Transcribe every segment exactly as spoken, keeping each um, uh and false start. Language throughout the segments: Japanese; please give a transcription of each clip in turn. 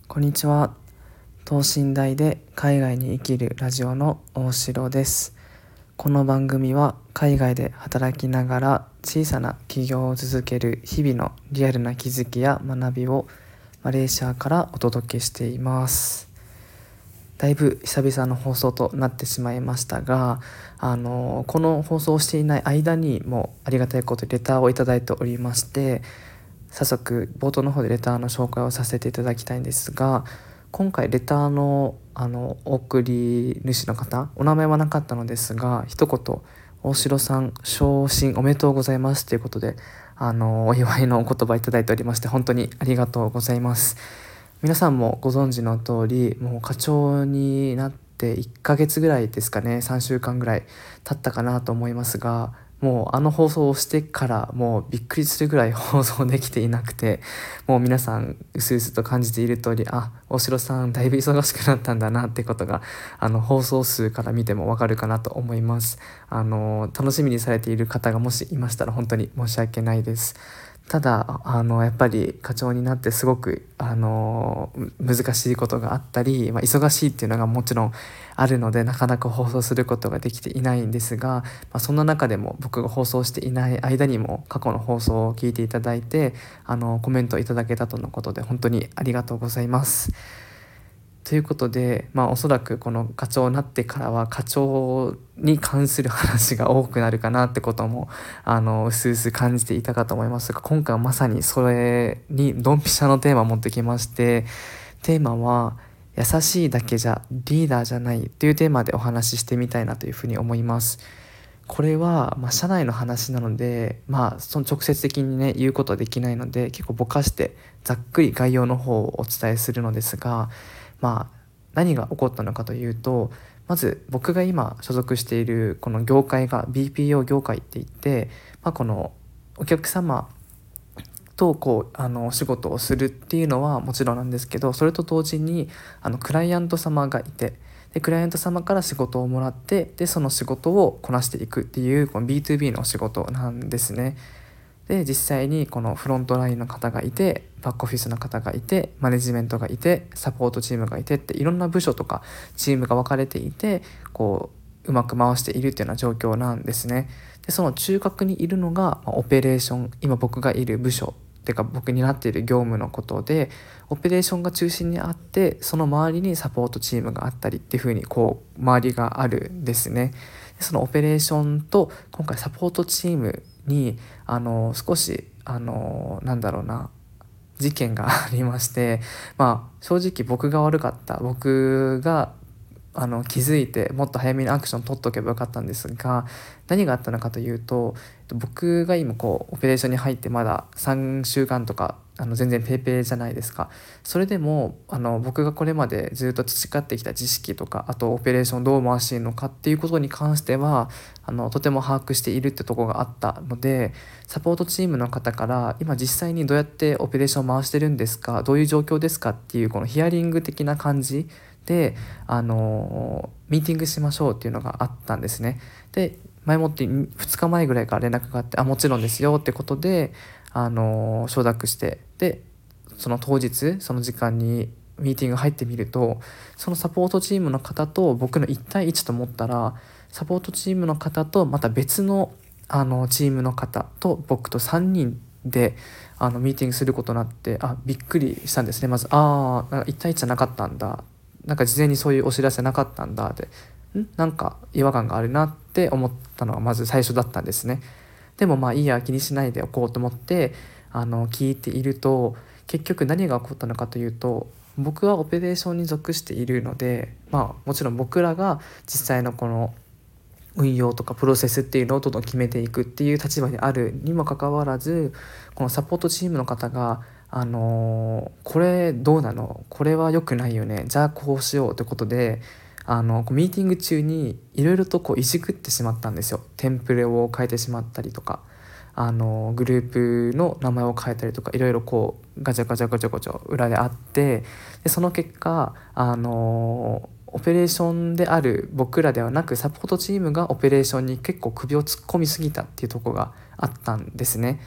こんにちは。等身大で海外に生きるラジオの大城です。この番組は海外で働きながら小さな起業を続ける日々のリアルな気づきや学びをマレーシアからお届けしています。だいぶ久々の放送となってしまいましたが、あのこの放送をしていない間にもありがたいことレターをいただいておりまして、早速冒頭の方でレターの紹介をさせていただきたいんですが、今回レターのあのお送り主の方、お名前はなかったのですが、一言大城さん昇進おめでとうございますということで、あのお祝いのお言葉いただいておりまして、本当にありがとうございます。皆さんもご存知の通り、もう課長になっていっかげつぐらいですかね、さんしゅうかんぐらい経ったかなと思いますが、もうあの放送をしてからもうびっくりするぐらい放送できていなくて、もう皆さんうすうすと感じている通り、あ、大城さんだいぶ忙しくなったんだなってことが、あの放送数から見てもわかるかなと思います。あの楽しみにされている方がもしいましたら本当に申し訳ないです。ただあのやっぱり課長になってすごくあの難しいことがあったり、まあ、忙しいっていうのがもちろんあるので、なかなか放送することができていないんですが、まあ、そんな中でも僕が放送していない間にも過去の放送を聞いていただいて、あのコメントいただけたとのことで本当にありがとうございます。ということで、まあ、おそらくこの課長になってからは課長に関する話が多くなるかなってこともあのうすうす感じていたかと思いますが、今回はまさにそれにドンピシャのテーマを持ってきまして、テーマは優しいだけじゃリーダーじゃないというテーマでお話ししてみたいなというふうに思います。これは、まあ、社内の話なので、まあ、その直接的にね言うことはできないので、結構ぼかしてざっくり概要の方をお伝えするのですが、まあ、何が起こったのかというと、まず僕が今所属しているこの業界が ビーピーオー 業界っていって、まあ、このお客様とこうあのお仕事をするっていうのはもちろんなんですけど、それと同時にあのクライアント様がいて、でクライアント様から仕事をもらって、でその仕事をこなしていくっていうこの ビーツービー のお仕事なんですね。で実際にこのフロントラインの方がいて、バックオフィスの方がいて、マネジメントがいて、サポートチームがいてって、いろんな部署とかチームが分かれていて、こううまく回しているっていうような状況なんですね。でその中核にいるのがオペレーション、今僕がいる部署てか僕になっている業務のことで、オペレーションが中心にあって、その周りにサポートチームがあったりっていう風にこう周りがあるんですね。でそのオペレーションと今回サポートチームにあの少しあのなんだろうな事件がありまして、まあ正直僕が悪かった、僕があの気づいてもっと早めにアクション取っとけばよかったんですが、何があったのかというと、僕が今こうオペレーションに入ってまださんしゅうかんとか、あの全然ペーペーじゃないですか。それでもあの僕がこれまでずっと培ってきた知識とか、あとオペレーションどう回しているのかっていうことに関してはあのとても把握しているってところがあったので、サポートチームの方から今実際にどうやってオペレーション回してるんですか、どういう状況ですかっていうこのヒアリング的な感じであのミーティングしましょうっていうのがあったんですね。で前もってふつかまえぐらいから連絡があって、あもちろんですよってことであの承諾して、でその当日その時間にミーティング入ってみると、そのサポートチームの方と僕のいち対いちと思ったら、サポートチームの方とまた別のあのチームの方と僕とさんにんであのミーティングすることになって、あびっくりしたんですね。まずああいち対いちじゃなかったんだ、なんか事前にそういうお知らせなかったんだって、んなんか違和感があるなって思ったのがまず最初だったんですね。でもまあいいや、気にしないでおこうと思ってあの聞いていると、結局何が起こったのかというと、僕はオペレーションに属しているので、まあもちろん僕らが実際のこの運用とかプロセスっていうのをどんどん決めていくっていう立場にあるにもかかわらず、このサポートチームの方があのー、これどうなの、これは良くないよね、じゃあこうしようということで、あのミーティング中にいろいろとこういじくってしまったんですよ。テンプレを変えてしまったりとか、あのグループの名前を変えたりとか、いろいろこうガチャガチャガチャガチャ裏であって、でその結果あのオペレーションである僕らではなく、サポートチームがオペレーションに結構首を突っ込みすぎたっていうところがあったんですね。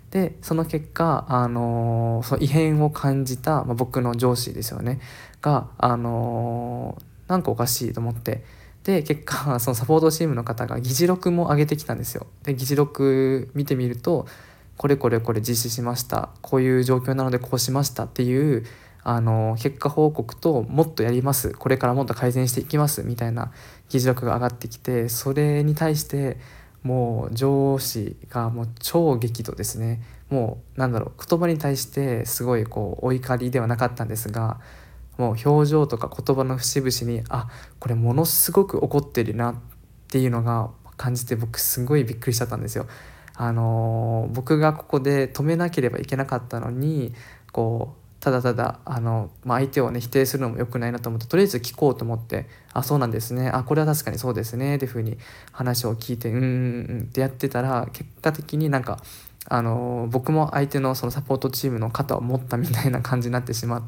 でその結果、あのその異変を感じた、まあ、僕の上司ですよねが、あのなんかおかしいと思って、で結果そのサポートチームの方が議事録も上げてきたんですよ。で議事録見てみると、これこれこれ実施しました、こういう状況なのでこうしましたっていう、あの結果報告と、もっとやります、これからもっと改善していきますみたいな議事録が上がってきて、それに対してもう上司がもう超激怒ですね。もうなんだろう、言葉に対してすごいこうお怒りではなかったんですが、もう表情とか言葉の節々に、あ、これものすごく怒ってるなっていうのが感じて、僕すごいびっくりしちゃったんですよ。あのー僕がここで止めなければいけなかったのに、こうただただあの、まあ、相手をね否定するのも良くないなと思って、とりあえず聞こうと思って、あ、そうなんですね、あ、これは確かにそうですねっていう風に話を聞いて、うんうんうんってやってたら、結果的になんかあの僕も相手のそのサポートチームの肩を持ったみたいな感じになってしまって、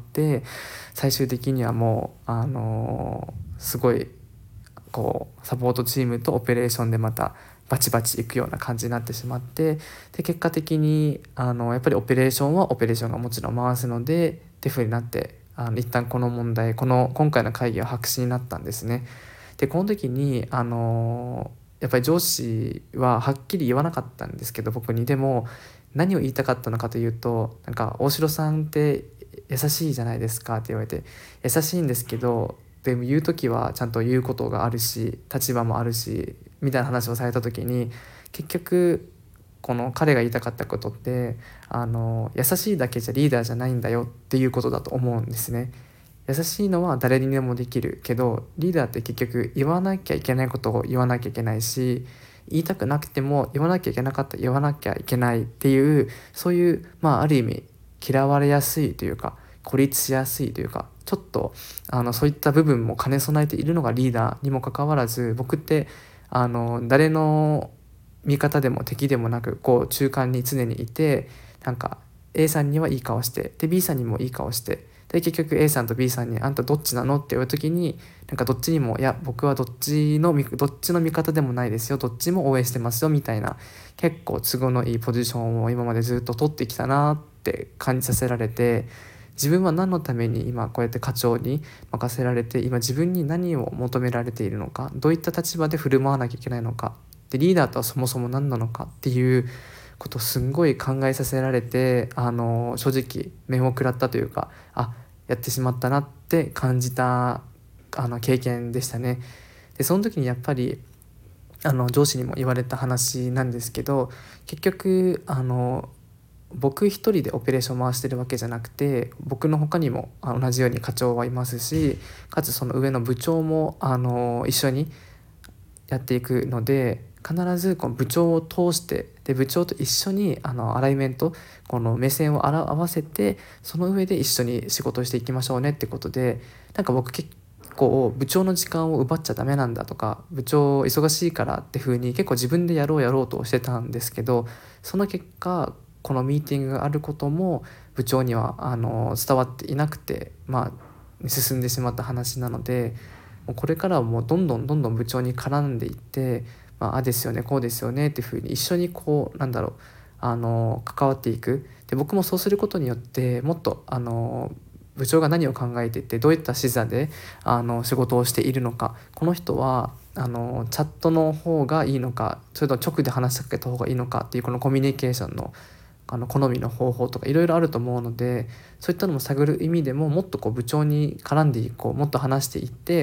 最終的にはもうあのすごいこうサポートチームとオペレーションでまたバチバチいくような感じになってしまって、で結果的にあのやっぱりオペレーションはオペレーションがもちろん回すのでっていう風になって、あの一旦この問題この今回の会議は白紙になったんですね。でこの時にあのやっぱり上司ははっきり言わなかったんですけど、僕にでも何を言いたかったのかというと、なんか大城さんって優しいじゃないですかって言われて、優しいんですけど、でも言う時はちゃんと言うことがあるし立場もあるしみたいな話をされた時に、結局この彼が言いたかったことって、あの優しいだけじゃリーダーじゃないんだよっていうことだと思うんですね。優しいのは誰にでもできるけど、リーダーって結局言わなきゃいけないことを言わなきゃいけないし、言いたくなくても言わなきゃいけなかったら言わなきゃいけないっていう、そういう、まあある意味嫌われやすいというか孤立しやすいというか、ちょっとあのそういった部分も兼ね備えているのがリーダーにもかかわらず、僕ってあの誰の味方でも敵でもなく、こう中間に常にいて、なんか A さんにはいい顔して、で B さんにもいい顔して、で結局 A さんと B さんに「あんたどっちなの?」って言われた時に、なんかどっちにも「いや僕はどっちのどっちの味方でもないですよ、どっちも応援してますよ」みたいな、結構都合のいいポジションを今までずっと取ってきたなって感じさせられて、自分は何のために今こうやって課長に任せられて、今自分に何を求められているのか、どういった立場で振る舞わなきゃいけないのか、でリーダーとはそもそも何なのかっていうことをすんごい考えさせられて、あの正直面を食らったというか、あ、やってしまったなって感じたあの経験でしたね。でその時にやっぱりあの上司にも言われた話なんですけど、結局あの僕一人でオペレーション回してるわけじゃなくて、僕の他にもあ同じように課長はいますし、かつその上の部長もあの一緒にやっていくので、必ずこの部長を通して、で部長と一緒にあのアライメント、この目線を合わせて、その上で一緒に仕事をしていきましょうねってことで、なんか僕結構部長の時間を奪っちゃダメなんだとか、部長忙しいからって風に結構自分でやろうやろうとしてたんですけど、その結果このミーティングがあることも部長にはあの伝わっていなくて、まあ進んでしまった話なので、もうこれからはもうどんどんどんどん部長に絡んでいって、まあ、あですよねこうですよねっていうふうに一緒にこうなんだろうあの関わっていく。で僕もそうすることによってもっとあの部長が何を考えていて、どういった視座であの仕事をしているのか、この人はあのチャットの方がいいのか、それとも直で話しかけた方がいいのかっていう、このコミュニケーションのあの好みの方法とかいろいろあると思うので、そういったのも探る意味でももっとこう部長に絡んでいこう、もっと話していって、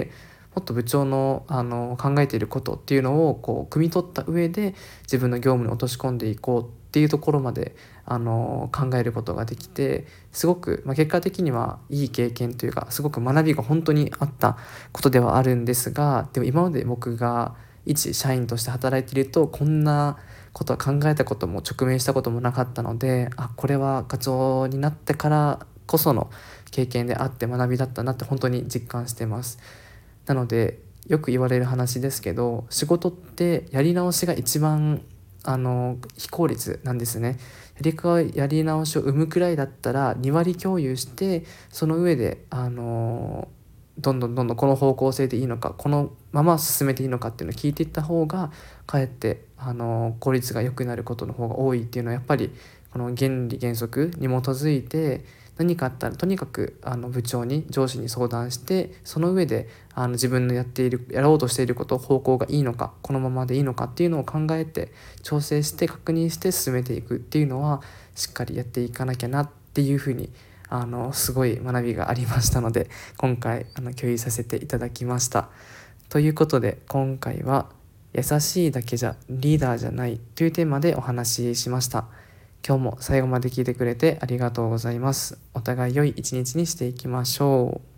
もっと部長の、あの考えていることっていうのをこう汲み取った上で自分の業務に落とし込んでいこうっていうところまであの考えることができて、すごく、まあ、結果的にはいい経験というか、すごく学びが本当にあったことではあるんですが、でも今まで僕が一社員として働いているとこんなことは考えたことも直面したこともなかったので、あ、これは課長になってからこその経験であって学びだったなって本当に実感してます。なのでよく言われる話ですけど、仕事ってやり直しが一番あの非効率なんですね。やりかやり直しを生むくらいだったらに割共有して、その上であのどんどんどんどんこの方向性でいいのか、このまま進めていいのかっていうのを聞いていった方がかえってあの効率が良くなることの方が多いっていうのはやっぱりこの原理原則に基づいて、何かあったらとにかくあの部長に上司に相談して、その上であの自分のやっているやろうとしていること方向がいいのか、このままでいいのかっていうのを考えて調整して確認して進めていくっていうのはしっかりやっていかなきゃなっていうふうにあのすごい学びがありましたので、今回あの共有させていただきました。ということで今回は優しいだけじゃリーダーじゃないというテーマでお話ししました。今日も最後まで聞いてくれてありがとうございます。お互い良い一日にしていきましょう。